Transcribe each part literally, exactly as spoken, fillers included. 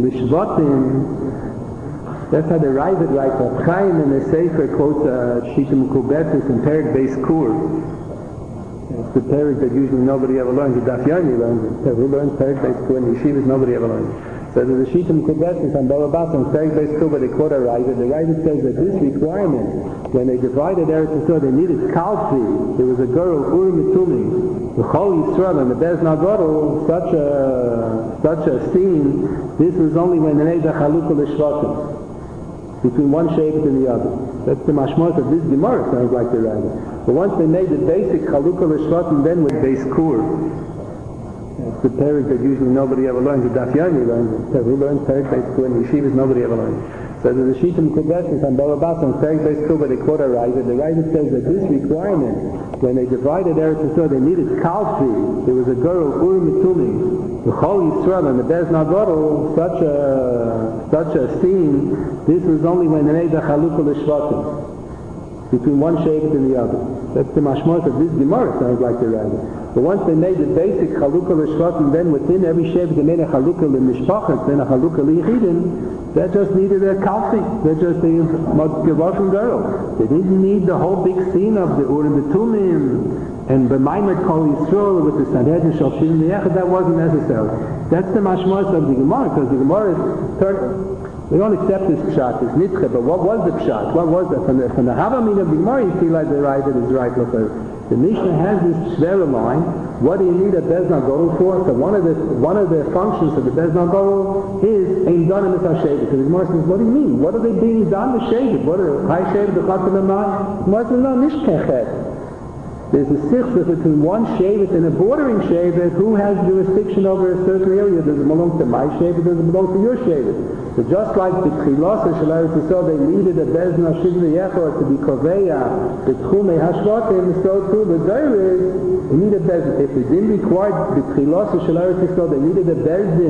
Lishvatim, that's how they write it, like Rav Chaim in the Sefer quotes uh, Shitim Kubetis and Perik Beis Kur. It's the Perik that usually nobody ever learns. The Daf Yomi learns it. Who learns Perik Beis Kur and Yeshivas? Nobody ever learns it. So there's a Shitim Kubetis and Baba Bas and Perik Beis Kur, but they quote a writer. The writer says that this requirement, when they divided Eretz Yisrael, they needed Kalfi. There was a girl, Urim Mitumi, the Chol Yisrael and the Bez Nagadol, such a such a scene. This was only when they made the Chalukah L'Shvatim, between one Shevet and the other. That's the mashmos of this Gemara, sounds like the writer. But once they made the basic Chalukah L'Shvatim, then with Beis Kur. It's the Perik that usually nobody ever learns. The Daf Yomi learns it. Who learns Perik Beis Kur and Yeshivas? Nobody ever learns. So there's a Shitim Kubetis and Baba Bas and Perik Beis Kur, but they quote a writer. The writer says that this requirement, when they divided Eretz Yisrael, they needed Kalfi. There was a girl, Urim Mitumi, the Chol Yisrael and the Bez Nagadol, such a such a scene. This was only when they made the Chalukah L'Shvatim, between one Shevet and the other. That's the mashmos of this Gemara, sounds like the writer. But once they made the basic Chalukah L'Shvatim, then within every Shevet they made a Chalukah L'Mishpachas, then a Chalukah L'Yechidim. That just needed a Kalfi. That just a Gevashim girl. They didn't need the whole big scene of the Urim B'tumim and B'maimet Kol Yisrael with the Sanhedrin Shoftim L'Yechad. That wasn't necessary. That's the mashmos of the Gemara, because the Gemara is turn. We don't accept this pshat, this nitche, but what was the pshat? What was that? From the, from the Havamin of the Gemara, you feel like the right that is right. The Mishnah has this shvera line. What do you need a Bez Nagadol for? So one of the one of the functions of the Bez Nagadol is Ein Dana Mitzvah Shevet. So the Gemara says, what do you mean? What are they being done to Shevet? What are High Shevet, the Chatzim Amai? The Gemara says, no, Nishkechet. There's a sichsa between one Shevet and a bordering Shevet. Who has jurisdiction over a certain area? Does it belong to my Shevet? Does it belong to your Shevet? So just like the Tchilas of Eretz Yisrael, they needed a Bez Nashim L'Yechor to be Koveya, the Tchumei Hashvatim, so too the Deiris, they needed Bez. If they didn't require the Tchilas of Eretz Yisrael, they needed a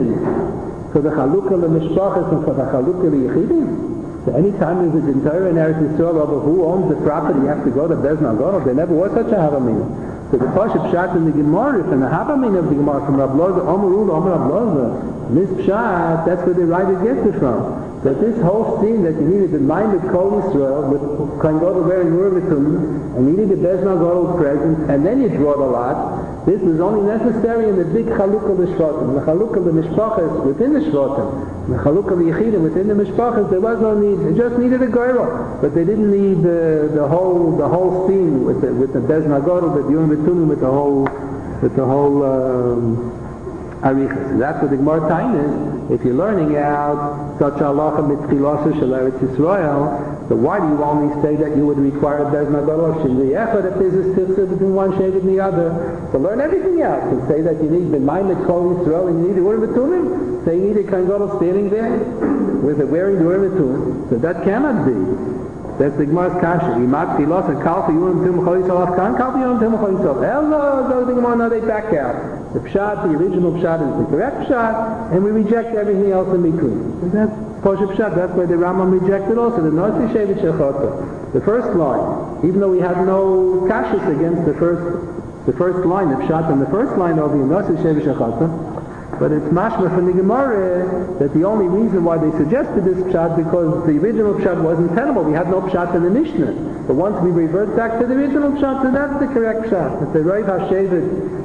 Bezdin for the Chalukah L'Mishpachas and for the Chalukah L'Yechidim. So anytime there's a Gentire in Eretz Yisrael over who owns the property, you have to go to Bez Nagadol. There never was such a Havamina. So the Pasha Pshat in the Gemara, from the Havamin of the Gemara, from Rav Loza, Omer Ula, Omer Rav Loza, this Pshat, that's where the writer gets it from. That this whole scene that you needed the mind of Kol Yisrael, with Kohen Gadol wearing Urim B'tumim, and you needed Bez Nagadol's presence, and then you draw the lot, this was only necessary in the big Chalukah L'Shvatim. The Chalukah L'Mishpachas within the Shvatim, the Chalukah L'Yechidim within the Mishpachas, there was no need. They just needed a Geirah. But they didn't need the, the whole the whole scene with the with the Bez Nagadol, with the Urim B'tumim, with the whole with the whole um, Arichas. And that's what the Gemara time is. If you're learning out such halacha mitchilas shel Eretz Yisrael, so why do you only say that you would require a Bez Nagadol Shin L'Yechad if there's a stichsa between one Shevet and the other? So learn everything else and say that you need B'maimet Kol Yisrael and you need the Urim B'tumim. Say you need a Kohen Gadol standing there with it wearing the Urim B'tumim. So that cannot be. That's the Gemara's kasha. Imat Chilas and Kalfi Urim B'tumim Chol Yisrael Afkan Kalfi Urim B'tumim Chol Yisrael. Hello, so the Gemara, no, they back out. The pshat, the original pshat is the correct pshat, and we reject everything else in between. So that's Poshe Pshat. That's why the Rambam rejected also the Nosi Shevet Shechota. The first line, even though we had no kashas against the first, the first line of pshat, and the first line of the Nosi Shevet Shechota, but it's mashma from the Gemara that the only reason why they suggested this pshat because the original pshat wasn't tenable. We had no pshat in the Mishnah. But once we revert back to the original pshat, so that's the correct pshat. It's the Reiv HaShevet.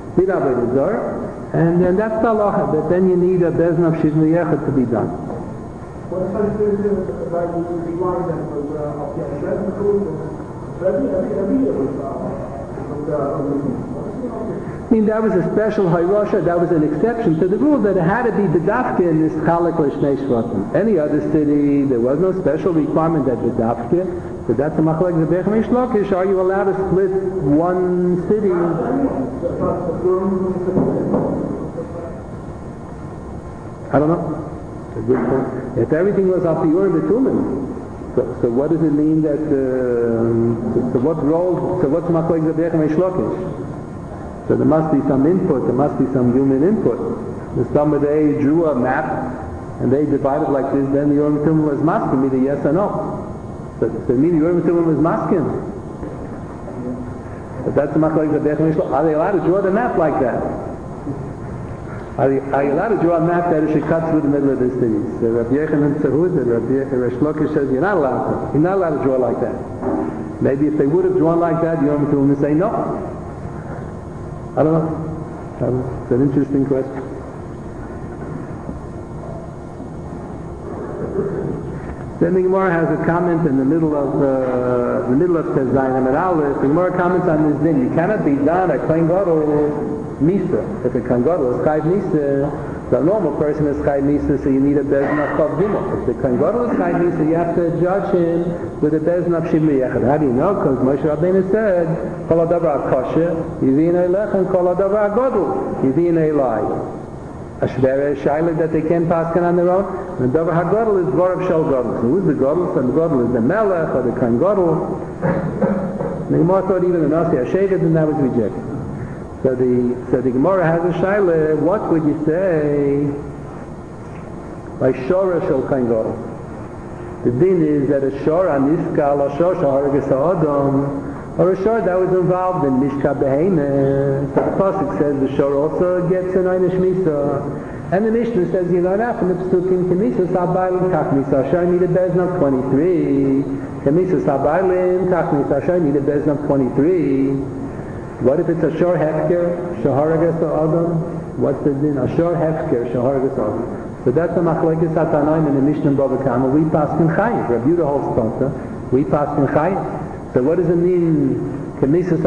And then that's the halacha, but then you need a Bez Nafshid L'Yechad to be done. What kind of thing is it about the line that was of the Hashem group? Every every year was I mean, that was a special hayrosha, that was an exception to the rule that it had to be bedafke in this Chalak L'Shnei Shvatim. Any other city, there was no special requirement that bedafke. So that's a machlek zebech mishlokish. Are you allowed to split one city? I don't know. A good point. If everything was off the Urim B'tumim, so, so what does it mean that? Uh, so, so what role? So what's machlek zebech mishlokish? So there must be some input. There must be some human input. If somebody drew a map and they divided like this, then the Urim B'tumim was masking, either yes or no. So, so meaning Urim B'tumim was masking. But that's the machlek zebech mishlokish. Are they allowed to draw the map like that? Are you, are you allowed to draw a map that she cuts through the middle of the cities? So Rabbi Yochanan Tzahud and Rabbi Resh Lakish says you're not allowed to. You're not allowed to draw like that. Maybe if they would have drawn like that, Yom Tov would say no. I don't know. I don't know. It's an interesting question. Then the Gemara has a comment in the middle of uh, the middle of Tezayin Amid Aleph. The Gemara comments on this thing. You cannot be done a Kohen Gadol Misa. If a Kohen Gadol is Chayv Misa, the normal person is Chayv Misa, so you need a Bezin of Chav Gimel. If the Kohen Gadol is Chayv Misa, you have to judge him with a Bezin of Shimri Yechad. How do you know? Because Moshe Rabbeinu said, Kol Adavar Kosher, Yivin Eilech, and Kol Adavar Gadol, Yivin Eilai. A Shvere Shaila that they can't pass on their own. And the Davar HaGadol is Dvarav Shel Gadol. So who's the Gadol? So the Gadol is the Melech or the Kohen Gadol. The Gemara thought even the Nasi HaShevet, and that was rejected. So the so the Gemara has a Shaila. What would you say by Shora Shel Kohen Gadol? The din is that a Shora Niska La Shor Shaharagas Adam, or a shor that was involved in Mishka Behemah. So the Pasuk says the shor also gets an Einish Misa. And the Mishnah says, you know, now from the Psukim, Kemisa Sabaylim, Kach Misa, Shor needed Bezin of twenty-three. Kemisa Sabaylim, Kach Misa, Shor needed Bezin of twenty-three. What if it's a shor Hefker, Shaharagas Adam? What's the din? A shor Hefker, Shaharagas Adam. So that's a Machlekes Atanaim in the Mishnah Bava Kama. We pass in Chayiv. Rabbi Yehuda holds Tonta. We pass in Chayiv. So what does it mean? So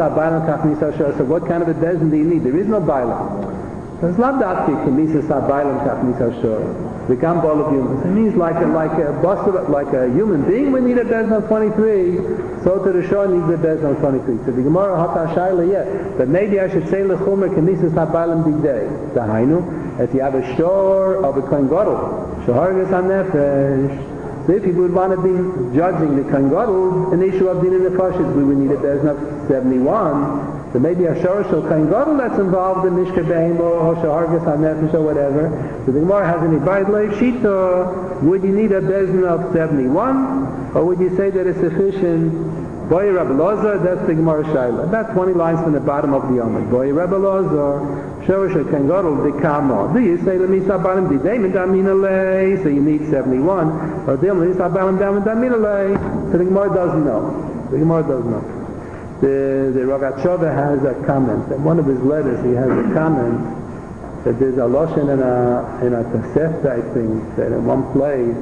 what kind of a bezin do you need? There is no bailam. There's not that kemisas bailam kachnisas shor. The gambol of humans. It means like a like a boss, like a human being. We need a bezin of twenty-three. So to the shor needs a bezin of twenty-three. So the Gemara hata shayla yet. But maybe I should say lechumer kemisas bailam bigday. Dahainu. If you have a shor of a kohen gadol, shahargas hanefesh. So if you would want to be judging the Kohen Gadol, an issue of din in the Fashis, we would need a bezin of seventy-one. So maybe a shor shel Kohen Gadol that's involved in Mishka Behemah or Shahargas HaNefesh or whatever. So the Gemara has an Ibayit Leiv Shita. Would you need a bezin of seventy-one? Or would you say that it's sufficient? Boy Rabbi Loza, that's the Gemara Shaila. About twenty lines from the bottom of the Yomad. Boy Rabbi Loza, shor shel Kohen Gadol Dikamo. Do you say Lemisa Barim Didaim Damina Lei? So you need seventy-one. Or Dim Lemisa Barim Damina Lei? So the Gemara doesn't know. The Gemara doesn't know. The the Ragat Shova has a comment. In one of his letters, he has a comment that there's a lashon in a in a Tosefta, I think, that in one place.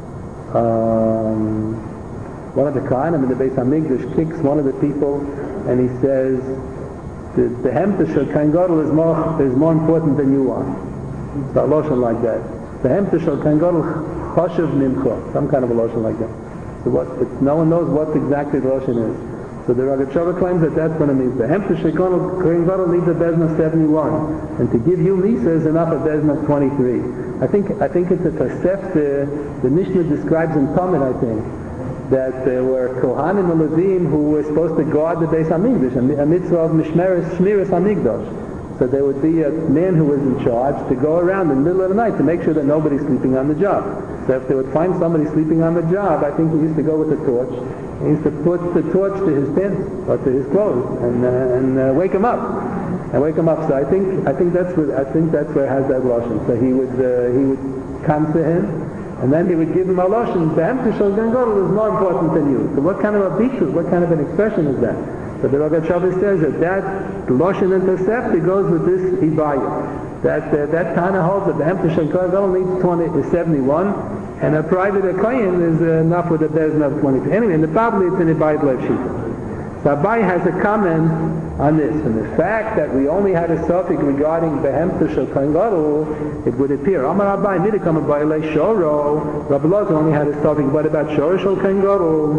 Um, One of the Kohanim in the Beis Hamikdash kicks one of the people, and he says, "The the hemtish of Kohen Gadol is more is more important than you are." It's a loshon like that. The hemtish of Kohen Gadol chashuv mimcha, some kind of a loshon like that. So what? It's, no one knows what exactly the loshon is. So the Ragat Shova claims that that's what it means. The hemtish of Kohen Gadol needs a bezin of seventy-one, and to give you Misa is enough a bezin of twenty-three. I think I think it's a Tosefta. The Mishnah describes in Talmud, I think, that there were Kohanim and Levim who were supposed to guard the Beis Hamikdash, a mitzvah of Mishmeres Shmiras Hamikdash. So there would be a man who was in charge to go around in the middle of the night to make sure that nobody's sleeping on the job. So if they would find somebody sleeping on the job, I think he used to go with a torch. He used to put the torch to his pants or to his clothes and uh, and uh, wake him up, and wake him up. So I think I think that's what I think that's where it has that lashon. So he would uh, he would come to him. And then he would give him a lashon. The hemtish shel Kohen Gadol is more important than you. So what kind of a bitus, what kind of an expression is that? So the Ragat Shova says that that lashon and Tosefta goes with this ibayah. That uh, that kind of holds that the hemtish shel Kohen Gadol needs twenty is seventy-one, and a private kohen is uh, enough with a bezin of twenty-two. Anyway, in the probably it's an ibayit leiv shita. So Abai has a comment on this, and the fact that we only had a suffix regarding behemta shel Kohen Gadol, it would appear Amar Abai midikam Abai le shoro. Rabbi Loza only had a suffix. What about shoro shel Kohen Gadol?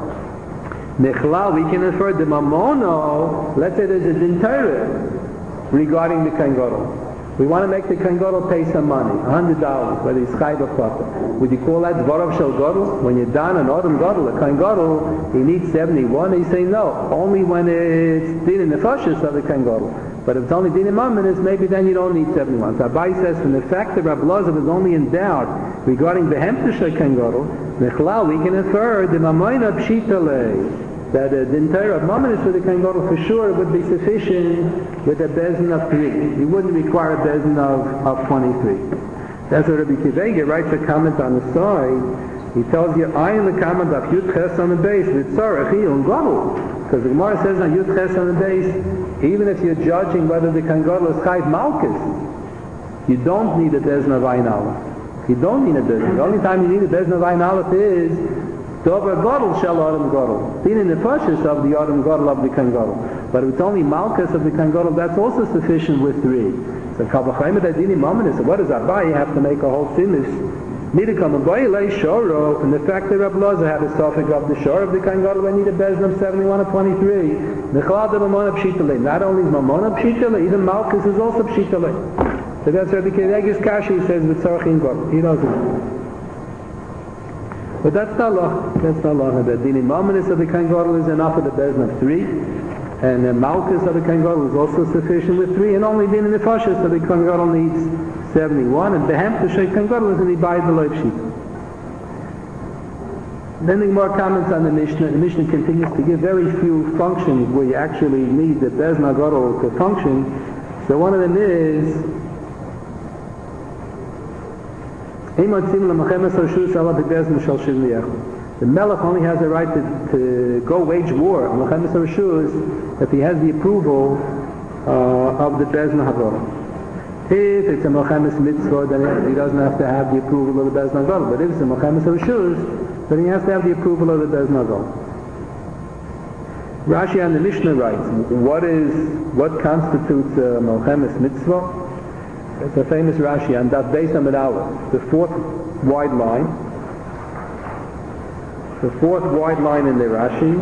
Nechlal, we can infer the mamono. Let's say there's a din Torah regarding the Kohen Gadol. We want to make the Kohen Gadol pay some money, a hundred dollars, whether he's chayv or potter. Would you call that dvarav shel Gadol? When you're done an Adam Gadol, a Kohen Gadol, he needs seventy-one. He say no, only when it's din in the fashis of the Kohen Gadol. But if it's only din in mammon, maybe then you don't need seventy-one. So Abai says from the fact that Rabbi Loza was only in doubt regarding the hemtish of Kohen Gadol, nechlal we can infer the mamoina pshita lei. that uh, the entire of Mamonis for the Kohen Gadol for sure would be sufficient with a bezin of three. He wouldn't require a bezin of, of twenty-three. That's what Rabbi Kivega writes a comment on the side. He tells you, I am the comment of Yud Ches on the base, with Tzarech and Gadol. Because the Gemara says on Yud Ches on the base, even if you're judging whether the Kohen Gadol is Chayv Malkus, you don't need a bezin of Ayin Aleph. You don't need a bezin. The only time you need a bezin of Ayin Aleph is Dover Gadol Shel Adam Gadol. Being in the fashis of the Adam Gadol of the Kohen Gadol. But if it's only Malkus of the Kohen Gadol, that's also sufficient with three. So Kabbalah Adini Mamonis. So what does that buy? You have to make a whole finish. Nidikam and Boyle Shoro, and the fact that Rabbi Loza had a suffix of the shore of the Kohen Gadol, we need a bezin of seventy-one or twenty-three. Nechlad of Mamona Pshitale. Not only is Mamona Pshitale, even Malkus is also Pshitale. So that's Rabbi Kevega's Kashi says with Tzarech Gadol. He doesn't. But that's the law. That's the law. The Dini Mamonis of the Kohen Gadol is enough of the bezin of three, and the Malkus of the Kohen Gadol is also sufficient with three, and only Dini Nefashis of the Kohen Gadol needs seventy-one, and Behem to Shei Kohen Gadol is in the Bayit the Loiv Sheet. Then there are more comments on the Mishnah. The Mishnah continues to give very few functions where you actually need the bezin Gadol to function. So one of them is the Melech only has a right to, to go wage war if he has the approval uh, of the Bezna Hagadol. If it's a Mochemes Mitzvah, then he doesn't have to have the approval of the Bezna Hagadol. But if it's a Mochemes Rishus, then he has to have the approval of the Bezna Hagadol. Rashi on the Mishnah writes, what is what constitutes a Mochemes Mitzvah? It's a famous Rashi on that Beis Amid Aleph, the fourth wide line. The fourth wide line in the Rashi.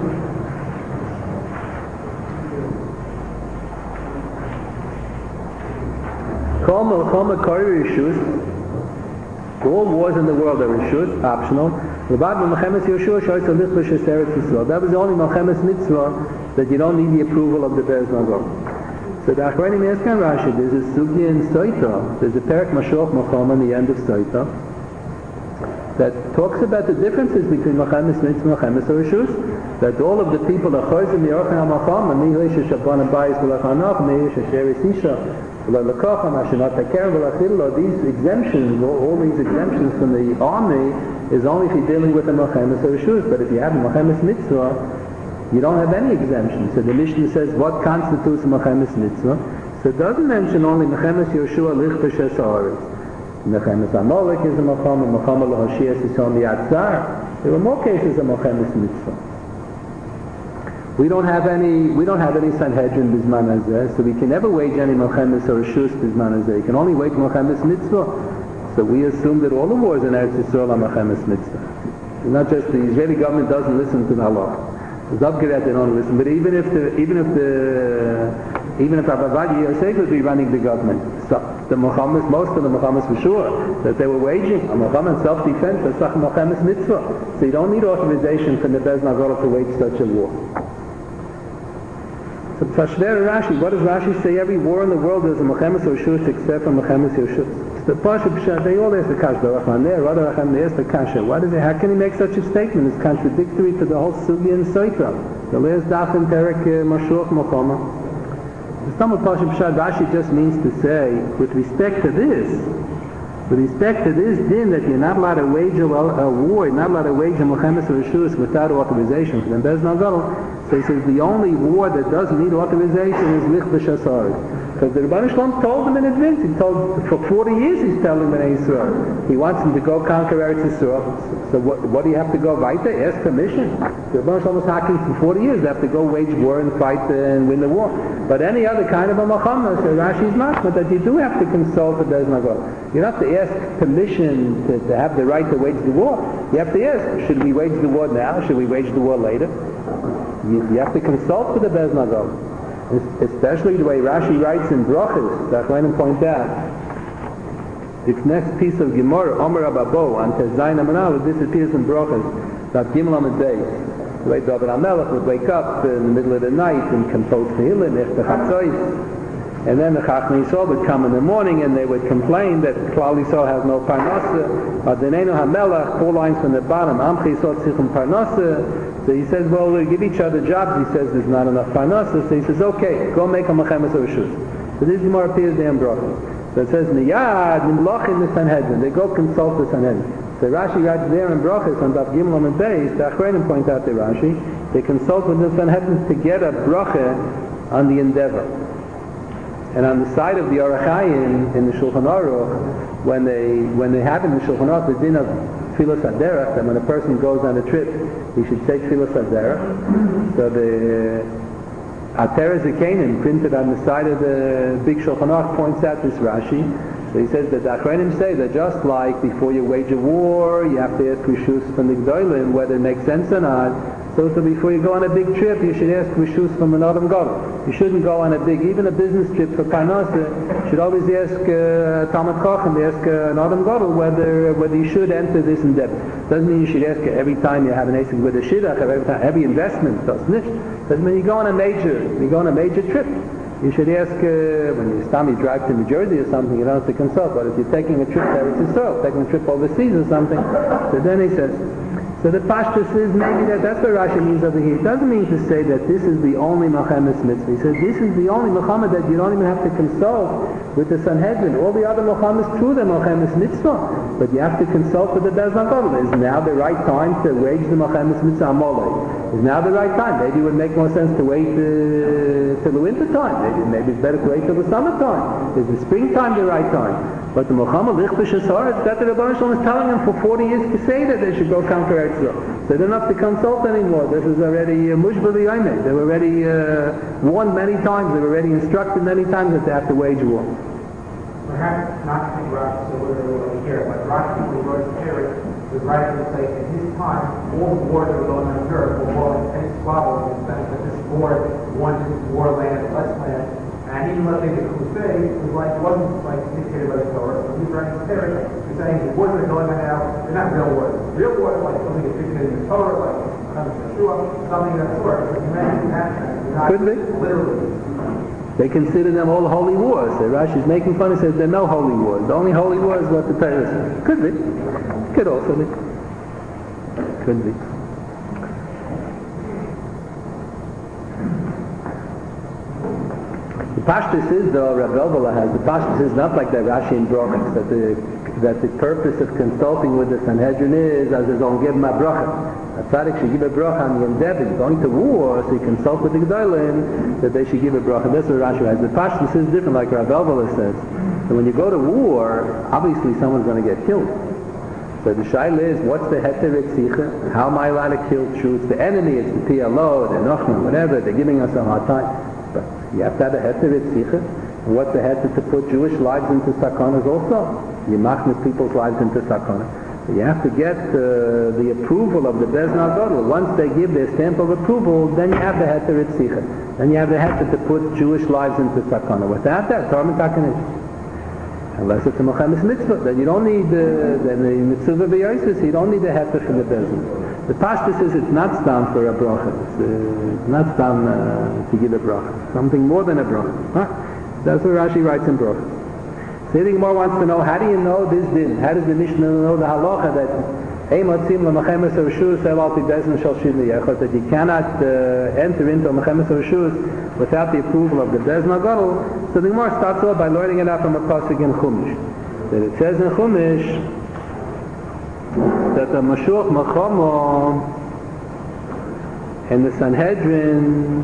Kol Melchama Kari Rishus. All wars in the world are Rishus, optional. That was the only Melchemes Mitzvah that you don't need the approval of the Beis Magor. So the Achronim ask on Rashi, there's a sugya in Soita, there's a Perek Mashoch Machom on the end of Soita, that talks about the differences between Mochemes Mitzvah and Mochemes Rishus, that all of the people are Chozim Yorchan HaMachom, and Nihish Shabban Abayis V'Lachanach, Nihish Sheris Isha, V'Lachacham, Hashanat HaKerem V'Lachillo, these exemptions, all, all these exemptions from the army, is only if you're dealing with a Mochemes Rishus, but if you have a Mochemes Mitzvah, you don't have any exemption. So the Mishnah says, what constitutes a Mochemes Mitzvah? So it doesn't mention only Mochemes Yoshua Lichta Shes Haaretz. Mochemes Amalek is a Mocham, and Mocham Al-Hoshias is on the Atzar. There were more cases of Mochemes Mitzvah. We don't have any, we don't have any Sanhedrin Bizman Hazeh, so we can never wage any Mochemes or Rishus Bizman Hazeh. You can only wage Mochemes Mitzvah. So we assume that all the wars in Eretz Yisrael are Mochemes Mitzvah. It's not just the Israeli government doesn't listen to the Halakha. Zabgerat they don't listen, but even if the even if the even if Abavadi Yosef would be running the government, so the Mohammed, most of the Mohammed for sure that they were waging a Mohammed self-defense, a Sach Mohammed mitzvah. So you don't need authorization from the Beis Nagoro to wage such a war. So Pashver Rashi, what does Rashi say? Every war in the world is a Mohammed Yoshus except for Mohammed Yoshus. The Pasha Pshat, they all ask the Kasha, the Rachman there, Rada Rachman, they ask the Kasha. What is it? How can he make such a statement? It's contradictory to the whole Sugi and Soitra. The last Daf and Perek Mashuach Mochama. The Stam of Pasha Pshat, Rashi just means to say, with respect to this, with respect to this din that you're not allowed to wage a, a war, you're not allowed to wage a Mochemes Rishus without authorization from the Beis Nagoro. So he says the only war that doesn't need authorization is Lich B'Shasar. Because the Rebbeinu Shalom told him in advance. He told, for forty years he's telling him in Israel. He wants him to go conquer Eretz Yisrael. So what, what do you have to go weiter? Ask permission. The Rebbeinu Shalom was hacking for forty years. They have to go wage war and fight uh, and win the war. But any other kind of a Muhammad, so Rashi's not, but that you do have to consult the Beis Nagor. You don't have to ask permission to, to have the right to wage the war. You have to ask, should we wage the war now? Should we wage the war later? You, you have to consult with the Beis Nagor. Especially the way Rashi writes in Brachos, that I want to point out. Its next piece of Gemara, Omer Ababo, on Tezayin Amanal, this appears in Brachos, that Gimel Amid Beis. The way David HaMelech would wake up in the middle of the night and compose Tehillim, Ech B'Chatzois. And then the Chachmei Yisrael would come in the morning and they would complain that Klal Yisrael has no parnasa. Adonenu HaMelech, four lines from the bottom, Amchi Yisrael Tzichum Parnasa. So he says, well, we'll give each other jobs. He says there's not enough parnasa. So he says, okay, go make a Mechemes Reshus. So this Gemara appears there in Brachos. So it says, Miyad, Nimloch in the Sanhedrin. They go consult the Sanhedrin. So Rashi writes there in Brachos on Daf Gimel and Beis, the Achronim point out to Rashi, they consult with the Sanhedrin to get a bracha on the endeavor. And on the side of the Orach Chaim in the Shulchan Aruch, when they when they have in the Shulchan Aruch the din of Tfilas Haderech, that when a person goes on a trip, he should say Tfilas Haderech. So the Ateres Zekanim printed on the side of the big Shulchan Aruch points out this Rashi. So he says that the Achronim say that just like before you wage a war, you have to ask Rishus from the Gdolim whether it makes sense or not. So, so before you go on a big trip, you should ask Rishus from an Adam Gadol. You shouldn't go on a big, even a business trip for Parnasa, you should always ask uh, Talmud Chacham, ask uh, an Adam Gadol whether whether you should enter this endeavor. Doesn't mean you should ask every time you have an asik with a shidduch, every time, every investment, doesn't it? Doesn't mean you go on a major, you go on a major trip. You should ask, uh, when you start, you drive to New Jersey or something, you don't have to consult. But if you're taking a trip there, it's Israel, taking a trip overseas or something, so then he says, so the Pashtus is maybe that that's what Rashi means over here. It doesn't mean to say that this is the only Mechemes Mitzvah. He says this is the only Mechemes that you don't even have to consult with the Sanhedrin. All the other Mechemes, true, they're Mechemes Mitzvah, but you have to consult with the Beis Gadol. Is now the right time to wage the Mechemes Mitzvah Amalei? Is now the right time? Maybe it would make more sense to wait uh, till the winter time. Maybe, maybe it's better to wait till the summertime. Is the springtime the right time? But the Muhammad Lichbish Haaretz, that the Rebbeinu Shalom is telling them for forty years to say that they should go conquer Eretz Yisrael. So they don't have to consult anymore. This is already Mushbali uh, Aymed. They were already uh, warned many times. They were already instructed many times that they have to wage war. Perhaps not to think Rashi, so we're over here, but Rashi, who wrote Terry, was right to say at his time, all the wars that were going on in Europe were more like ten squabbles in the sense that this war wanted more land, less land. And even when they did the crusade, it was like, it wasn't like dictated by the Torah. So he's writing Terry, he's saying the wars that are going on now, they're not real wars. Real wars like something that's dictated in the Torah, like something of that sort. But humanity has that. Could be. Literally. They consider them all holy wars. So Rashi's making fun and says there are no holy wars. The only holy war is what the Torah says. Could be. Could also be. Could be. The Pashtus is, though, Rav Elbala has, the Pashtus is not like that Rashi in Brachos, that the, that the purpose of consulting with the Sanhedrin is, as is on give him a bracha. A tzaddik should give a bracha on the endeavor. He's going to war, so he consults with the Gdolim that they should give a bracha. That's what Rashi has. The Pashtus is different, like Rav Elbala says. So when you go to war, obviously someone's going to get killed. So the shaila is, what's the heter etzicha? How am I allowed to kill true? It's the enemy, it's the P L O, the Nochman, whatever, they're giving us a hard time. But you have to have a heter etzicha. And what's the heter to put Jewish lives into sakonas also? You machnis people's lives into sakona. So you have to get uh, the approval of the Beis Gadol. Once they give their stamp of approval, then you have the heter etzicha. Then you have the heter to put Jewish lives into sakona. Without that, Torah Mitakanich. Unless it's a Mechemes Mitzvah, then you don't need the, then the Mitzvah B'Yosis, you don't need the heter from the Bezin. The Pashtus says it's not stam for a bracha. It's, uh, it's not stam uh, to give a bracha. Something more than a bracha. Huh? That's what Rashi writes in bracha. So the Gemara wants to know, how do you know this din? How does the Mishnah know the halacha that Eimatzim l'Mechemes Reshus elal pi Bezin shel Shidli Yechot, that you cannot uh, enter into a Mechemes Reshus without the approval of the Beis Gadol? So the Gemara starts off by learning it out from a pasuk in Chumash. That it says in Chumash that the Mashuach Machama and the Sanhedrin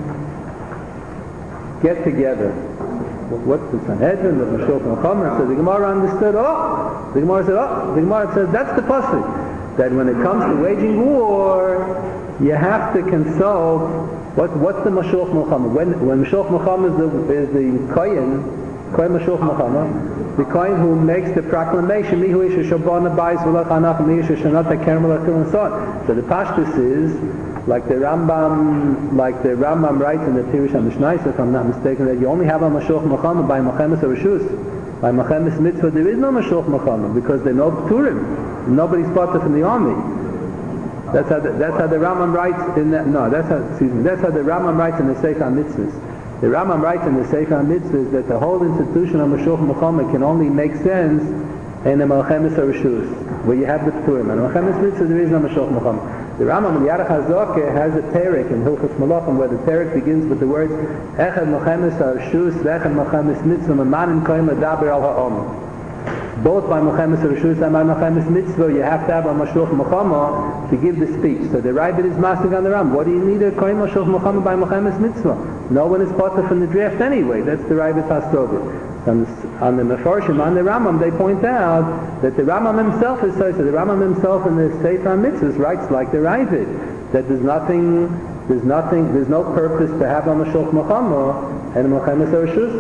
get together. What's the Sanhedrin, the Mashuach Machama? So the Gemara understood, oh, the Gemara said, oh, the Gemara says that's the pasuk. That when it comes to waging war, you have to consult. What, what's the Mashuach Milchama? When, when Mashuach Milchama is the, is the Kohen, Kohen Mashuach Milchama, the Kohen who makes the proclamation, Mihu Isha Shabbat Nabayis V'lech Anach Mihu Isha Shanata Kerem L'Achil and so on. So the Pashtus is, like the Rambam, like the Rambam writes in the Pirush HaMishnayos, if I'm not mistaken, that you only have a Mashuach Milchama by Mechemes Reshus. By Mechemes Mitzvah there is no Mashuach Milchama because they're no Pturim. Nobody's part from the army. That's how the, that's how the Rambam writes in that, no, that's how, excuse me, that's how the Rambam writes in the Sefer Mitzvahs. The Rambam writes in the Sefer HaMitzvahs that the whole institution of Mashuach Muhammad can only make sense in the Melchemes HaReshus, where you have the Pturim. And Melchemes Mitzvah there is no Mashuach Muhammad. The Rambam in Yarech HaZokeh has a Perek in Hilchos Malachim where the Perek begins with the words Echad Melchemes HaReshus V'echad Melchemes Mitzvah Memanim Koyim L'daber Al Ha'om. Both by Melchemes HaReshus and by Melchemes Mitzvah you have to have a Mashuach Muhammad to give the speech. So the Rabbit is masking on the Ram. What do you need a Koyim Mashuach Muhammad by Melchemes Mitzvah? No one is part from the draft anyway. That's the Rabbit Hastovit. On the, on the Mefarshim, on the Rambam, they point out that the Rambam himself is so. So the Rambam himself in the Sefer HaMitzvahs writes like the Ravid, that there's nothing, there's nothing, there's no purpose to have a Mashuach Muhammad and a Melchemes HaReshus.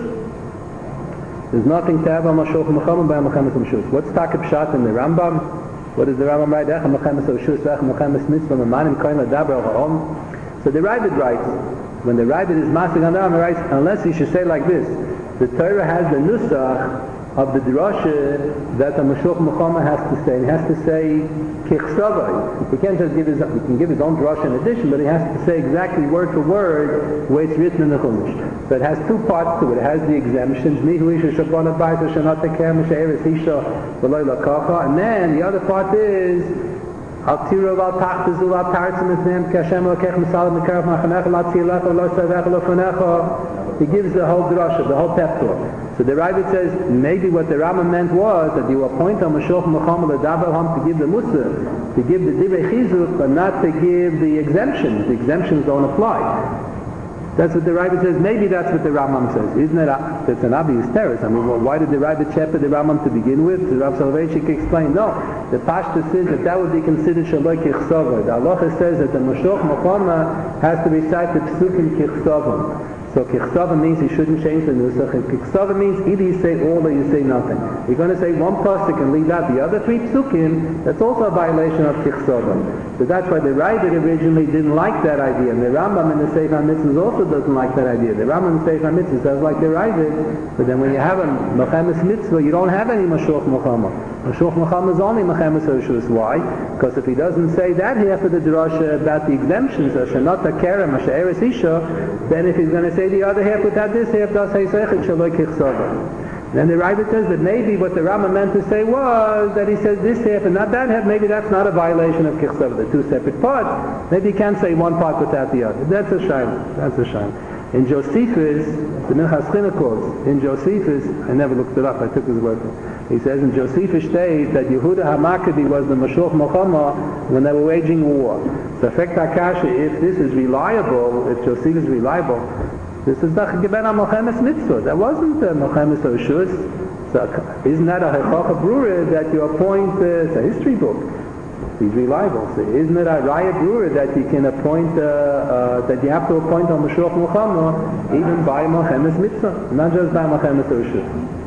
There's nothing to have a Mashuach Muhammad by a Melchemes HaReshus. What's Takib Pshat in the Rambam? What does the Rambam write? Ech Melchemes HaReshus, Ech Melchemes Mitzvah, Memanim Koyim L'daber Al Ha'om. So the Ravid writes, when the Ravid is masking on the Rambam, he writes, unless you should say like this. The Torah has the nusach of the drasha that the Mashuach Muhammad has to say. He has to say kichsavai. He can't just give his, he can give his own drasha in addition, but he has to say exactly word for word where it's written in the Chumash. So it has two parts to it. It has the exemptions, mihu isha shabbanat baisa shanat teker m'she'eres isha v'loy lakacha, and then the other part is Al tiro al tachtazu al tartzim etnem kashem lokech misalim mekarach machanecha la tzilach lo savech lo fanecha. He gives the whole drasha, the whole pep talk. So the Ravid says maybe what the Rambam meant was that you appoint a Mashuach Muhammad l'daber ham to give the Musa, to give the divrei chizuk, but not to give the exemptions. The exemptions don't apply. That's what the Ravid says. Maybe that's what the Rambam says. Isn't it? A, it's an obvious terrorist. I mean, well, why did the Ravid shepherd the Rambam to begin with? The Rav Soloveitchik explained, no. The Pashta says that that would be considered shaloi kichsava. The Halacha says that the Mashuach Muhammad has to recite the psukim kichsava. So kichsava means you shouldn't change the nusach. Kichsava means either you say all or you say nothing. You're going to say one pasuk and leave out the other three psukim. That's also a violation of kichsava. So that's why the Ravid originally didn't like that idea. And the Rambam in the Sefer HaMitzvahs also doesn't like that idea. The Rambam in the Sefer HaMitzvahs does like the Ravid, but then when you have a Melchemes Mitzvah, you don't have any Mashuach Muhammad. Mashuach Muhammad is only Melchemes HaReshus. Why? Because if he doesn't say that half of the drasha about the exemptions, Shanat Kerem, She'eres Isha, then if he's going to say the other half without this half, does say Sechet Shaloi Kichsava. Then the Ravid says that maybe what the Rambam meant to say was that he says this half and not that half, maybe that's not a violation of Kichsava, the two separate parts. Maybe you can't say one part without the other. That's a shayla. That's a shayla. In Josephus, the Minchas Chinuch quotes, in Josephus, I never looked it up, I took his word. He says in Josephus states that Yehuda HaMaccabee was the Mashuach Muhammad when they were waging war. So effect HaKasha, if this is reliable, if Josephus is reliable, this is the Geben HaMelchemes Mitzvah. That wasn't the Melchemes HaReshus. So isn't that a Hechacha Brura that you appoint, uh, it's a history book. He's reliable. So isn't it a Raya Brura that you can appoint, uh, uh, that you have to appoint a Mashuach Muhammad even by Melchemes Mitzvah, not just by Melchemes HaReshus.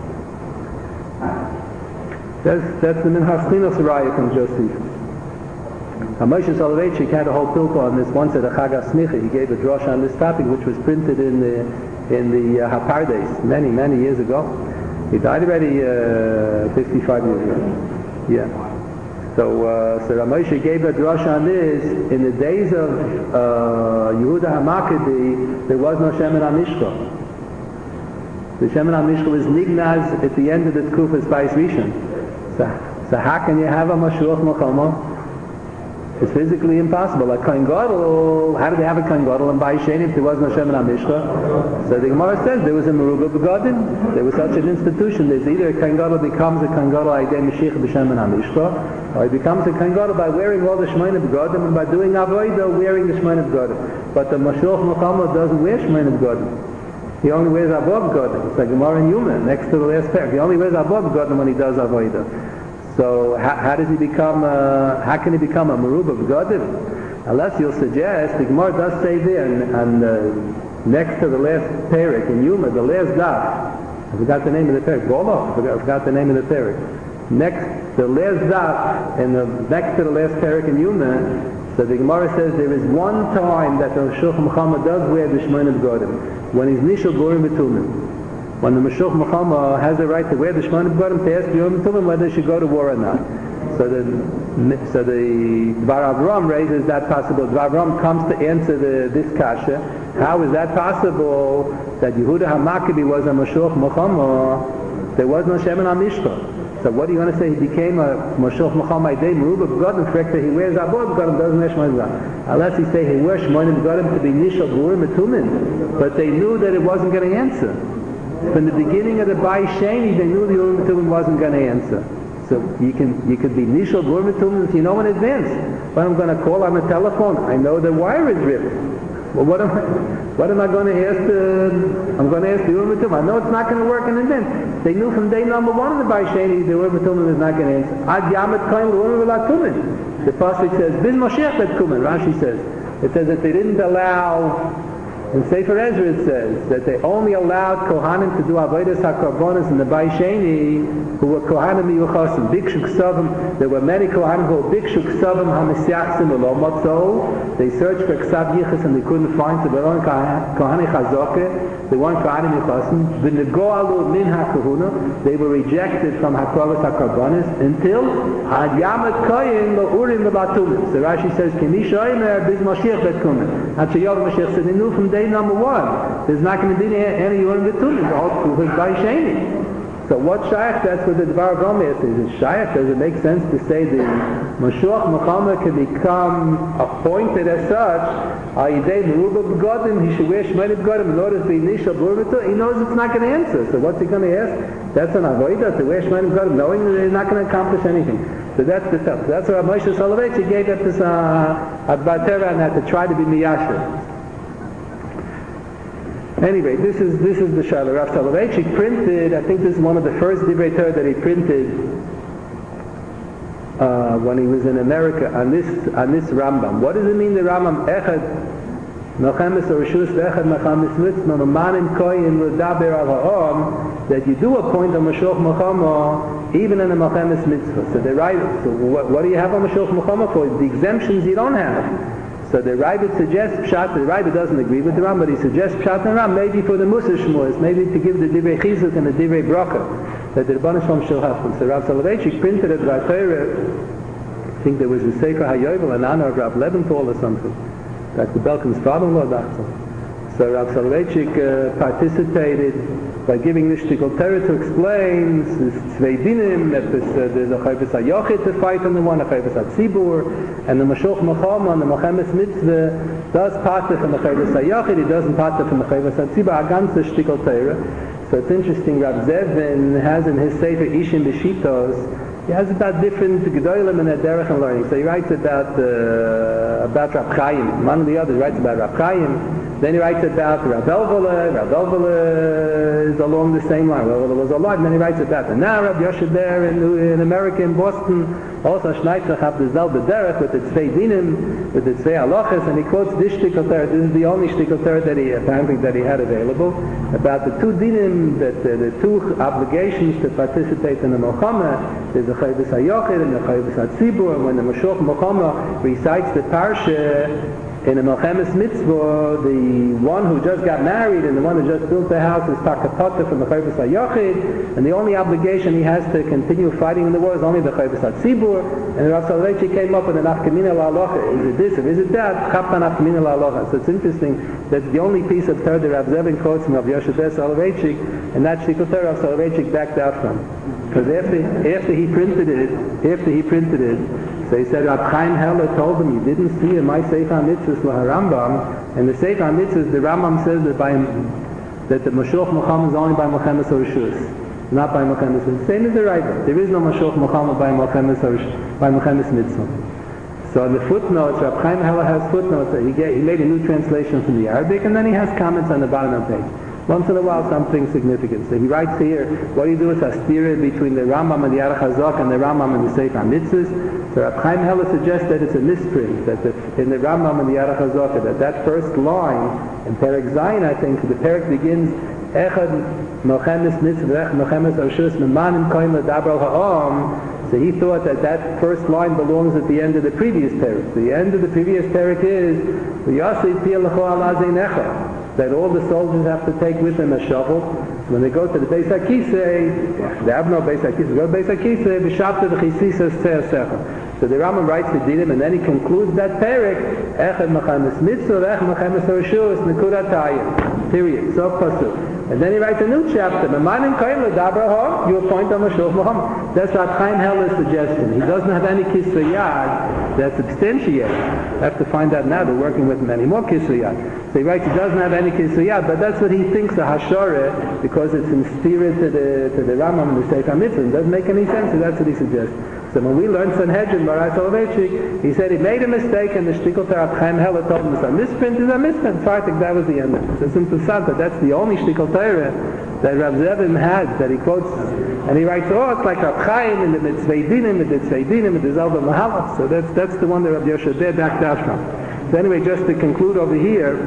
That's, that's the Minchas Chinuch Raya from Josephus. Moshe Soloveitchik had a whole pilpul on this once at a Chag HaSmicha. He gave a drasha on this topic, which was printed in the in the uh, Hapardes many many years ago. He died already uh, fifty-five years ago. Yeah. So uh, so Moshe gave a drasha on this. In the days of uh, Yehuda HaMaccabee, there was no Shemen HaMishcha. The Shemen HaMishcha was nignaz at the end of the Tkufas Bais Rishon. So, so how can you have a Mashuach Muhammad? It's physically impossible. Like Kohen Gadol, how did they have a Kohen Gadol in Bais Sheni if there was no Shemen HaMishcha? So the Gemara says there was a Meruba Begadim. There was such an institution. There's either a Kohen Gadol becomes a Kohen Gadol Aydei Mashiach B'Shemen HaMishcha, or he becomes a Kohen Gadol by wearing all the Shemona Begadim and by doing Avodah wearing the Shemona Begadim. But the Mashuach Muhammad doesn't wear Shemona Begadim. He only wears Avodah Begadim. It's like Gemara in Yuma, next to the last pair. He only wears Avodah Begadim when he does Avodah. So how, how does he become? Uh, how can he become a Meruba Begadim? Unless you'll suggest the Gemara does say there, and, and uh, next to the last parak in Yuma, the last daf. I forgot the name of the parak. Golof. I forgot, I forgot the name of the parak. Next, the last daf, and the next to the last parak in Yuma. So the Gemara says there is one time that the Mashuach Muhammad does wear the Shemona Begadim when he's Nishal Gorim B'Tumim. When the Mashuach Muhammad has the right to wear the Shemona Begadim to ask the Yom Tovim whether they should go to war or not. So the so the Dvar Avram raises that possibility. Dvar Avram comes to answer the, this kasha, How is that possible that Yehuda HaMaccabi was a Mashuach Muhammad? There was no Shemin HaMishpah. So what are you going to say? He became a Mashuach Muhammad Day Meruba B'Godim, for he wears Abod B'Godim, doesn't wear Shmoyim. Unless he say he wears Shmoyim B'Godim to be Nishal B'Urim Etumin. But they knew that it wasn't going to answer. From the beginning of the Bai Sheni, they knew the Urim Etumin wasn't going to answer. So you can you could be Nishal B'Urim Etumin if you know in advance. But I'm going to call on the telephone. I know the wire is ripped. Well, what am I, what am I going to ask the, I'm going to ask the Urim Etumim. I know it's not going to work in advance. They knew from day number one in the Bai Sheni, the Urim Etumim is not going to answer. Ad Yamet Kohen Urim Etumim. The Pasuk says, Bin Moshiach Bet Kumen, Rashi says. It says that they didn't allow, in Sefer Ezra it says, that they only allowed Kohanim to do Avodas HaKarbonos in the Bai Sheni, who were Kohanim Yuchasim, Bikshu Ksavim. There were many Kohanim who were Bikshu Ksavim HaMesyachsim Ulo Motzo. They searched for Ksav Yichus and they couldn't find, so they weren't Kohani Chazoke, they weren't Kohanim Yuchasim. V'negoalu min HaKahuna, they were rejected from HaKravas HaKarbonos until Ad Yamet Koyin L'Urim L'Batumim. So Rashi says, Kimi Shoymer Biz Moshiach Bet Kumen. And Sheyov Moshiach said, they knew from day number one, there's not going to be any Urim V'Tumim, the whole proof is Bai Sheni. So what Shaykh, that's what the Dvar Gomer says. Is Shaykh, does it make sense to say the Mashuach Muhammad can become appointed as such, Ayidei Meruba B'Godim, he should wear Shmoni B'Godim in order to be Nishal B'Urim. He knows it's not going to answer. So what's he going to ask? That's an Avodah, to wear Shmoni B'Godim, knowing that they're not going to accomplish anything. So that's the stuff. That's what Moshe Soloveitchik gave at this uh, at Batera and had to try to be Miyasher. Anyway, this is this is the Shaila. Rav Soloveitchik printed, I think this is one of the first Divrei Torah that he printed uh, when he was in America on this on this Rambam. What does it mean, the Rambam? Echad Mechemes Rishus Echad Mechemes Mitzvah Manim Koyin L'Daber Al Ha'om, that you do appoint a Mashuach Muhammad even in a Mechemes Mitzvah. So they write, so what, what do you have a Mashuach Muhammad for? The exemptions you don't have. So the Rabbit suggests Pshat, the Rabbit doesn't agree with the Ram, but he suggests Pshat and Ram, maybe for the Musa Shmuas, maybe to give the Divrei Chizuk and the Divrei Bracha, that the Rebbeinu Shalom shall have. So Rav Soloveitchik printed it by Torah, I think there was a Sefer HaYovel in honor of Rav Leventhal or something, that's the Belkin's father-in-law, that's So Rav Soloveitchik uh, participated by giving this shtickle Torah to explain Tzvei Dinim, that uh, there's a Chayvus HaYochid to fight on the one, a Chayvus HaTzibur, and the Mashuach Muhammad, the Mechemes Mitzvah, does partner from the Chayvus HaYochid, he doesn't partner from the Chayvus HaTzibur, a ganze shtickle Torah. So it's interesting, Rav Zevin has in his Sefer Ishim B'Shitos, he has about different Gedolim and Derech and learning. So he writes about uh, about Rav Chaim, one of the others writes about Rav Chaim. Then he writes about Rav Elvela. Rav Elvela is along the same line. Rav Elvela was alive. And then he writes about the now Rav Yoshe Ber in, in America, in Boston. Also Schneitzer have the Zelda Derech with the Tzvei Dinim, with the Tzvei Halachas, and he quotes this shtickle Torah. This is the only shtickle Torah that he apparently that he had available about the two dinim, that uh, the two obligations to participate in the Milchama. There's the Chayvus HaYochid and the Chayvus HaTzibur. And when the Mashuach Milchama recites the Parsha in a Mechemes Mitzvah, the one who just got married and the one who just built the house is Takapata from the Chayvus HaYochid, and the only obligation he has to continue fighting in the war is only the Chayvus HaTzibur. And Rav Soloveitchik came up with an Afkamina La'alocha. Is it this or is it that? Chaptan Afkamina La'alocha. So it's interesting, that's the only piece of Torah that Rav Zevin quotes from Rav Yoshe Ber Soloveitchik, and that shtickle Torah Rav Soloveitchik backed out from. Because after, after he printed it, after he printed it, so he said, Rav Chaim Heller told him, you didn't see in my Sefer HaMitzvahs Rambam, and the Sefer HaMitzvahs, the Rambam says that by that the Mashuach Muhammad is only by Mechemes Rishus, not by Mechemes Mitzvah. Same as the Rabbah. There is no Mashuach Muhammad by Mechemes Rishus, by Mechemes Mitzvah. So in the footnotes, Rav Chaim Heller has footnotes. He, get, he made a new translation from the Arabic, and then he has comments on the bottom of the page. Once in a while, something significant. So he writes here, what do you do with Hastira between the Rambam and the Aruch HaZok and the Rambam and the Sefer HaMitzvahs? So Rav Chaim Heller suggests that it's a misprint, that the, in the Rambam and the Aruch HaZok, that that first line, in Perek Zayin, I think, the Perek begins, Echad Mechemes Mitzvah, Echad Mechemes Rishus, Memanim Koyin L'Daber Ha'om. So he thought that that first line belongs at the end of the previous Perek. The end of the previous Perek is, V'yasei Piyah L'cho Al Azei Necha, that all the soldiers have to take with them a shovel. So when they go to the Beis HaKisei, they have no Beis HaKisei, they go to Beis HaKisei, V'shavta V'chisisa Tzeh Secha. So the Rambam writes the Dinim, and then he concludes that Perek, Echad Mechemes Mitzvah, Echad Mechemes Rishus, Nekudat Hayim. Period. So Pasuk. And then he writes a new chapter. Memanim Kaim L'Dabraham, you appoint a Mashiach Muhammad. That's what Chaim Heller's suggestion. He doesn't have any Kisvei Yad that's substantiated. I have to find out now. They're working with many more Kisvei Yad. So he writes he doesn't have any Kisvei Yad, but that's what he thinks a Hashorah, because it's in spirit to the to the Rambam and the Sefer Mitzvah. It doesn't make any sense, so that's what he suggests. So when we learned Sanhedrin, Barat Soloveitchik, he said he made a mistake and the Shtickle Torah Chaim Heller told him it's a misprint, is a misprint. So I think that was the end of it. So it's interesting that that's the only Shtickle Torah that Rav Zevin had, that he quotes, and he writes, oh, it's like Rav Chaim in the Mitzvei Dinim, in the Mitzvei Dinim, in the Zalba Mahalach. So that's, that's the one that Rav Yoshe backed out from. So anyway, just to conclude over here,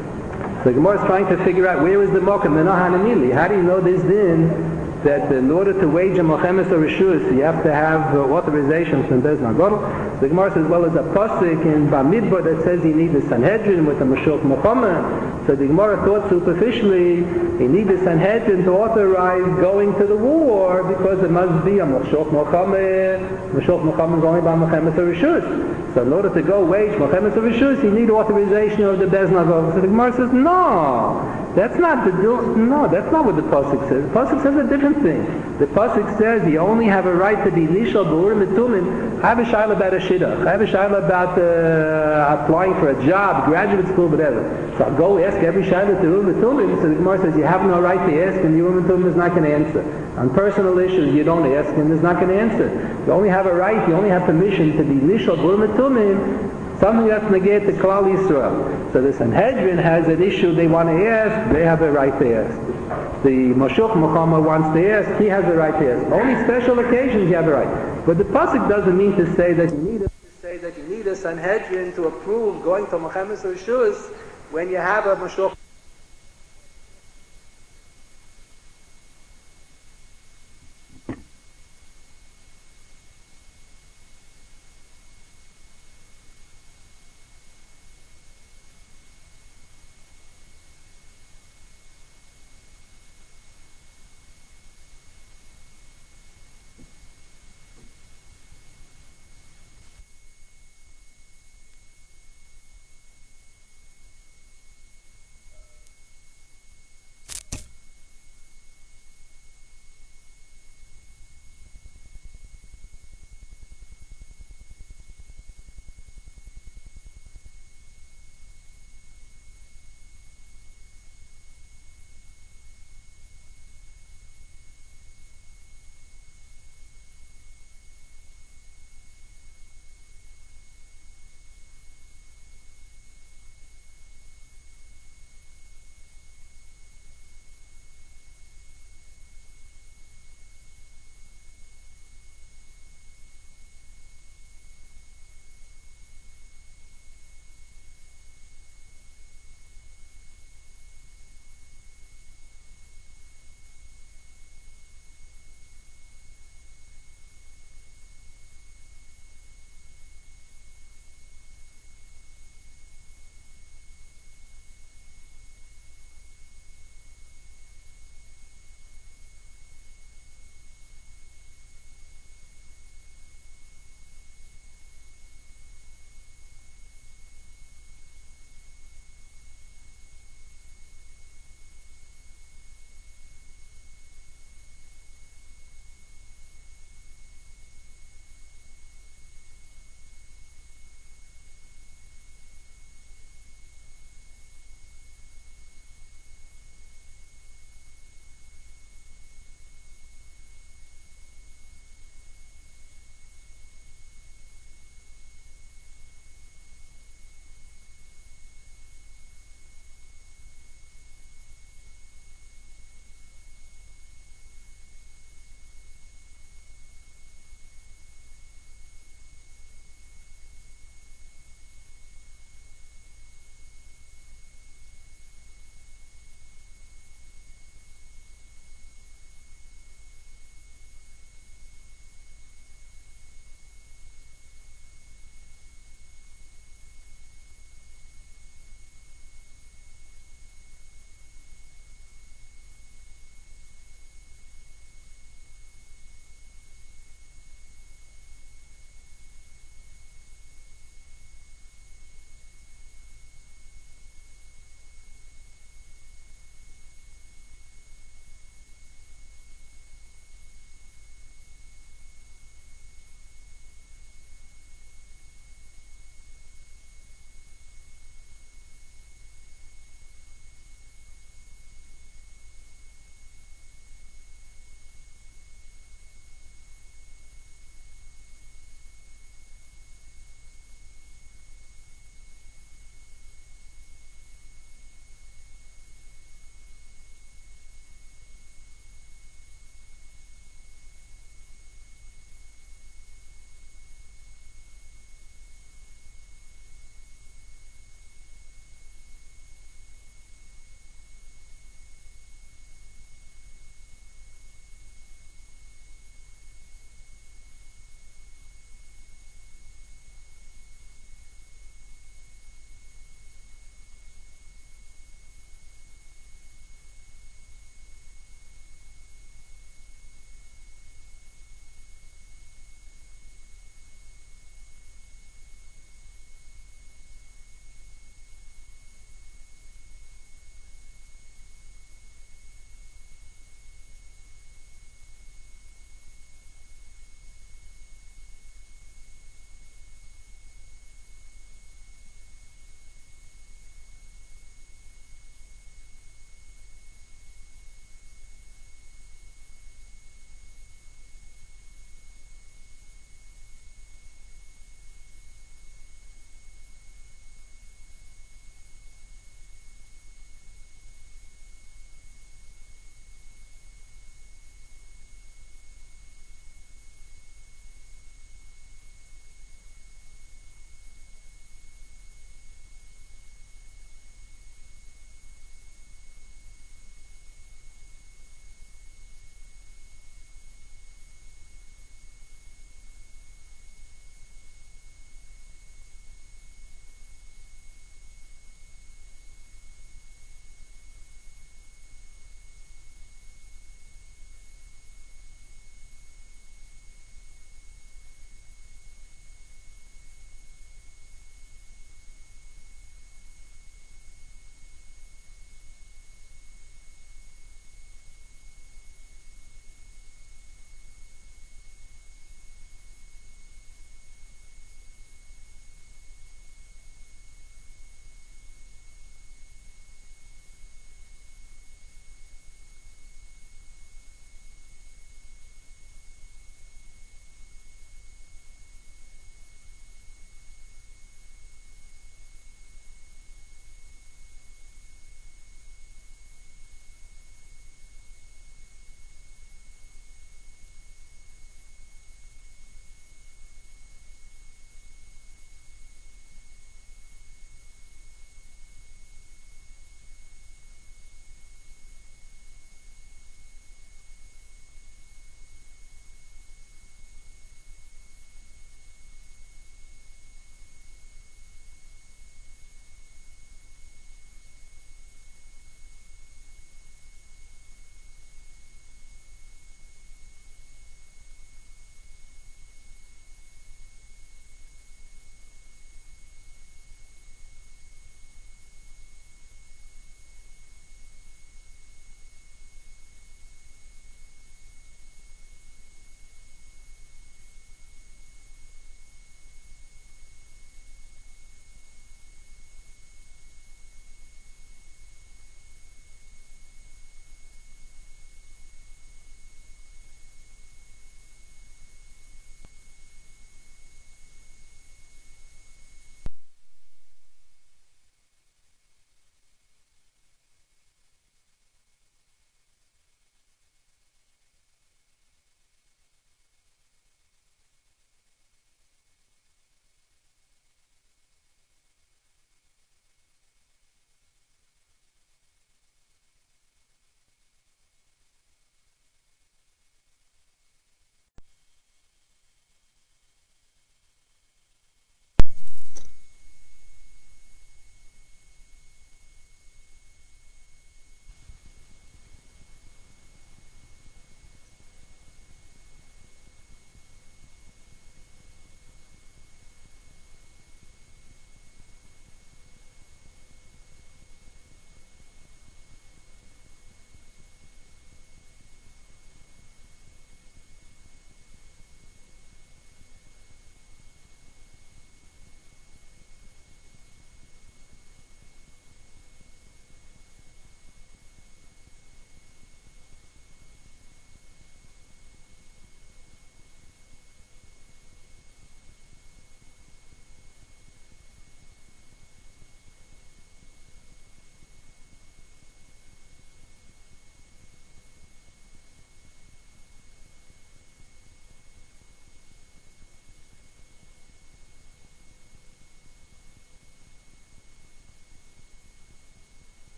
so Gemara is trying to figure out where is the Mokum, the Nohanamili. How do you know this din? That in order to wage a Mochemes or Rishus, you have to have uh, authorization from Beis Nagodol. The Gemara says, well, there's a pasuk in Bamidbar that says you need the Sanhedrin with the Mashiach Mohammed. So the Gemara thought superficially, you need the Sanhedrin to authorize going to the war because it must be a Mashiach Mohammed, Mashiach Mohammed going by Mochemes or Rishus. So in order to go wage Mochemes or Rishus, you need authorization of the Beis Nagodol. So the Gemara says, no. That's not the no. That's not what the pasuk says. The pasuk says a different thing. The pasuk says you only have a right to be nishal b'urim etumim. I have a shayla about a shidduch. I have a shayla about uh, applying for a job, graduate school, whatever. So I'll go ask every shayla to urim etumim. So the Gemara says you have no right to ask, and the urim etumim is not going to answer. On personal issues, you don't ask, and it's not going to answer. You only have a right. You only have permission to be nishal b'urim etumim. Something that's negate the Klal Yisrael. So the Sanhedrin has an issue they want to ask, they have a right to ask. The Mashiach Muhammad wants to ask, he has a right to ask. Only special occasions you have a right. But the pasuk doesn't mean to say that you need a, to say that you need a Sanhedrin to approve going to Mochemes or Rishus when you have a Mashiach.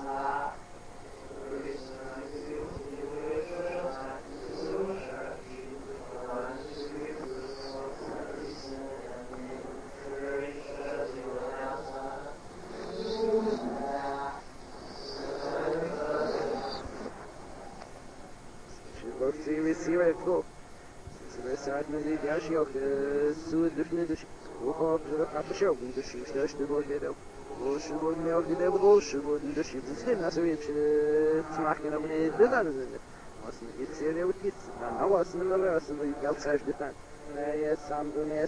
Sie wissen, wie es geht. Sie sagt mir, die Asche auch so dürfen durch. Wo kommt der Abschau? Das ist das der Wort der. Wo schon wohl mehr auf die der Große wurden das ist das also jetzt zu machen aber nicht das ist. Was nicht sehr gut ist. Dann auch was nur was die Geld sagt dann. Ja, sam du mir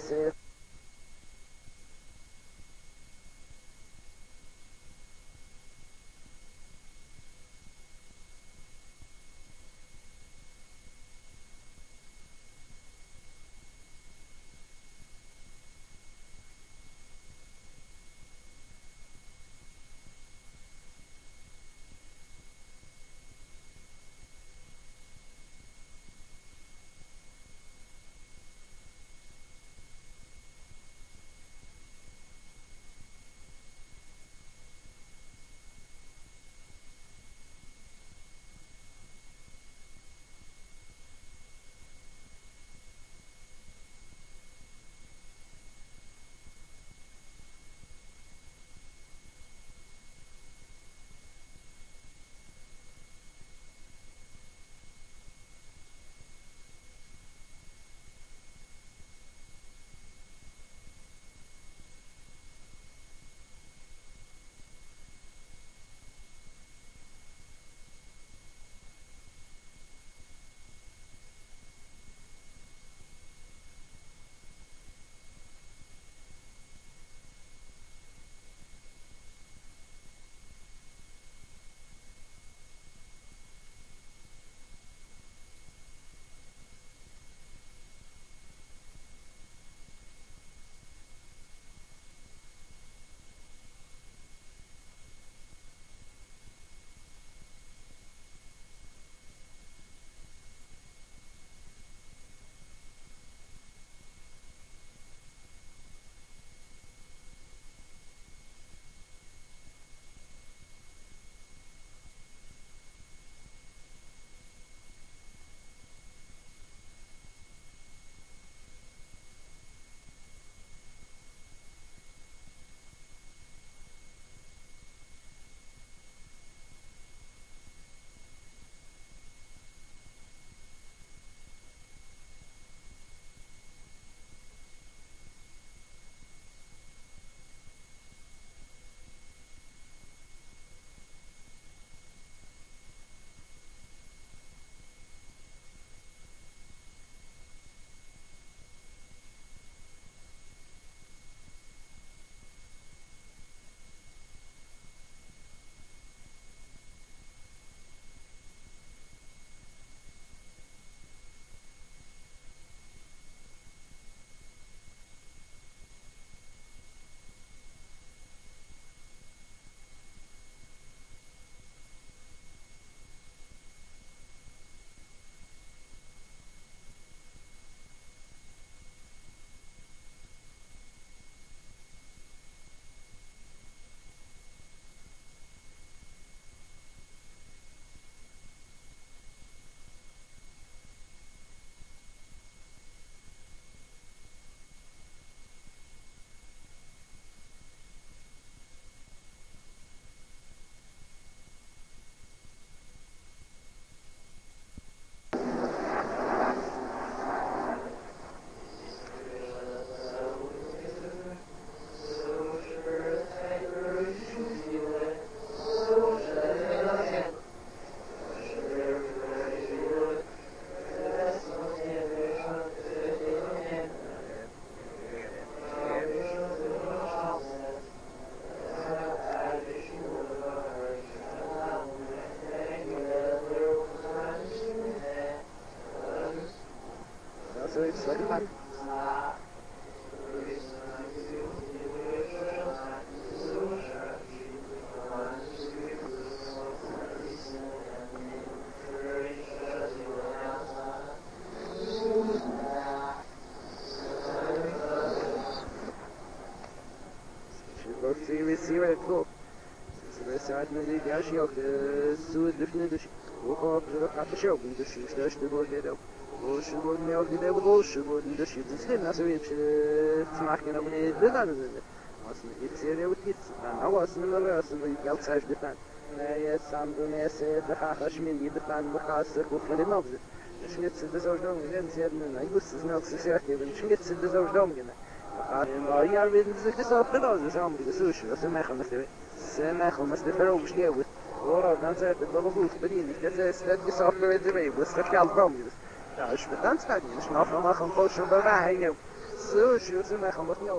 Yashioch, Sud Definish, Woko, the show, the shoes, the board, the should me of the devil, should the ship, the skin, as a rich, smacking of the guns. It's here with it, and I was in the rest of the outside the fan. Yes, I'm going to say the Hashmin, the fan, because the cook for the nose. The Schmitz is the Zordom, and said, I used to smell society, and Schmitz is the Zordom. I are with the self the nose, the sushi, the Mechan, Semechel must differ over here with or dan zet het wel goed bediend. Dat is dat je software de way was dat geld kwam dus. Ja, als je dan staat je snap van mag een post op bij je. Zo, zo ze mij gaan wat niet.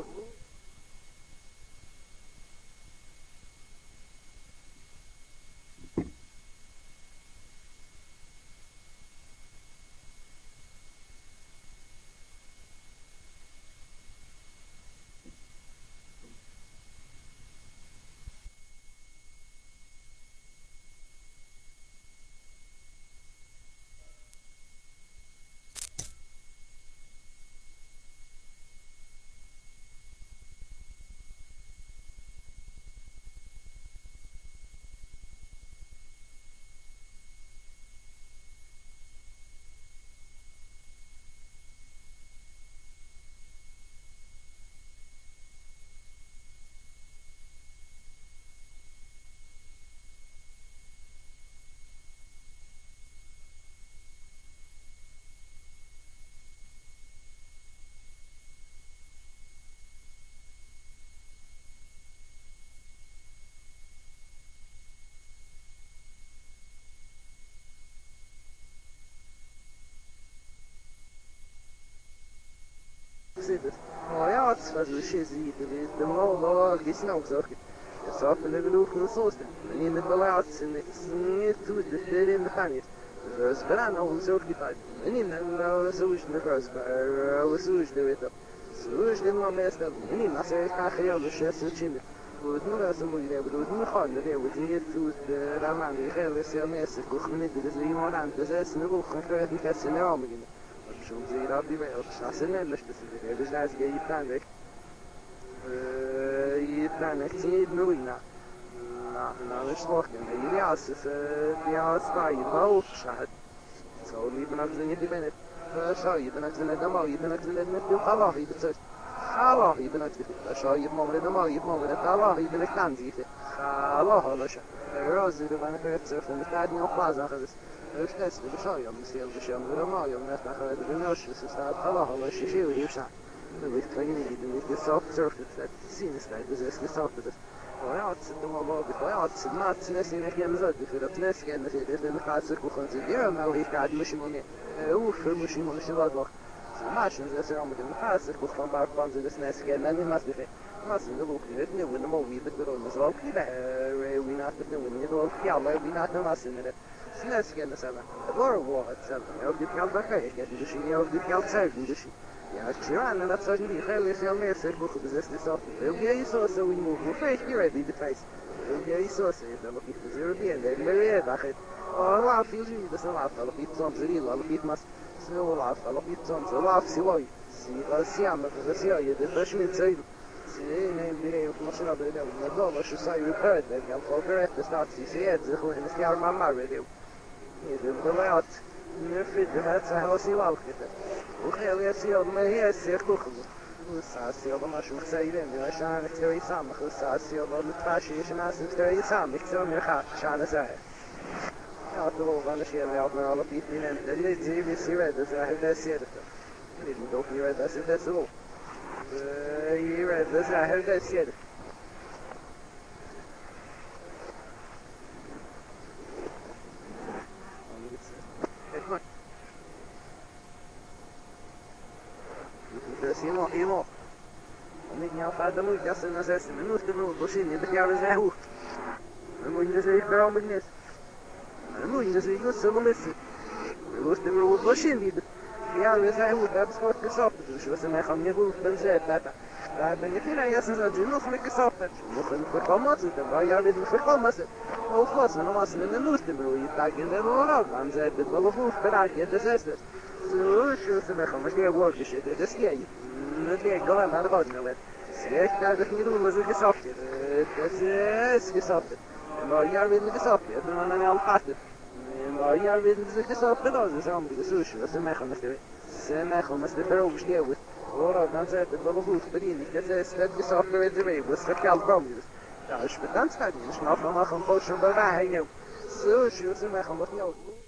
Oh ja, het was een shit geweest. De man was die snel gezorgd. Het zat in de geloof van de soest. En in de belaat en het is niet toe de ster in de panjes. Dus bijna al een zorg die feit. En in de zo is de kruis, maar we zo is de weet. Zo is de man meestal. En in als hij gaat heel de shit zo chimmen. Goed, nu als een moeilijk hebben, doet nu gaan de we zien het toe de raman die heel is heel meestal. Kocht me niet, dus iemand aan de zes en de rug en krijgt die kast in de arm beginnen. Zo zie je dat die wel. Dat is een dus dus daar is je plan weg. Je plan echt niet mooi na. Na na is nog een ja, is ja, sta je wel schat. Zo liever nog niet die binnen. Zo je bent net dan maar je bent net met de Allah je bent Allah je bent net zo je moet dan maar je moet net Allah je bent kan zitten. Allah Allah. Roze de van het surfen de staat niet op plaats aan dus het is zo je moet heel bescherm worden maar je moet naar de neus is staat Allah Allah je ziet hier staan. Dat is klein niet de niet zo surf het zien is dat dus is zo dat ja het is toch wel goed ja het is maar het is niet meer zo dus dat nes kan dat is de gaat zich gewoon zien ja maar ik ga misschien niet hoe veel misschien misschien wat nog maar je zegt er met de gaat zich gewoon paar van de nes kan en niet maar maar ze doen ook niet nieuw in de movie dat er ons ook niet bij we not the doing it all ja maar we not the massen in het snels kan dat zijn waar wordt het ook die geld daar krijg je dus je ook die geld zelf dus ja tja en dat zou niet heel veel meer zeggen goed dus is zo wil je zo zo in move face you ready the face wil je zo zo dan op die zero die en dan weer daar het oh laat je zien dat ze laat al op iets soms erin al op iets mas zo laat al op iets soms zo laat zie je zie als ja maar dat zie je dat is niet zo nee nee nee of machine dat dat dat was je zei je het dat je al over de statie zie je het gewoon in het jaar maar maar radio is het laat nu fit het zijn als je wou zitten hoe ga je zie je maar hier is het goed وساسي والله ما شو خسايرين عشان نسوي سامخ وساسي والله متفاشي عشان نسوي سامخ سوي خاف عشان ساهل يا طلوع أنا شيء اللي عطنا على في اثنين اللي تجي بيصير هذا ساهل ده سيرته اللي بدو في هذا سيرته سو يرد ساهل ده سيرته Simo, Imo. Om ik jou vader moet, ja, ze na zes minuten moet voorzien, je bent jou zijn hoofd. Dan moet je dus even waarom ik mis. Dan moet je dus even zo missen. Dan moet je moet voorzien, die ja, we zijn hoofd, dat is wat gesopt. Dus we zijn gaan niet goed, ben ze dat. Daar ben je veel, ja, ze zijn je nog met gesopt. Nog een verkomen zitten, waar jij weer verkomen zit. Of wat, dan was het in de moest, dan je tak in de oorlog, dan zei het wel goed, bereik je de zesde. Zo, zo, ze gaan maar geen woord zitten, dat is jij. Dat is gewoon naar de bodem met. Zeg, dat is niet hoe ze gesopt. Dat is gesopt. maar jaar weer de sap, ja, dan aan al gaat. Maar jaar weer de sap, dan is aan de sushi, dat is mij gaan met ze mij gaan met de vrouw bestellen. Hoor, dan zegt het wel goed, bedien. Dat is dat de sap weer de mee, was dat geld kwam. Ja, is bedankt, gaat niet. Snap dan nog een poosje bij mij, joh. Sushi, ze mij gaan wat jou.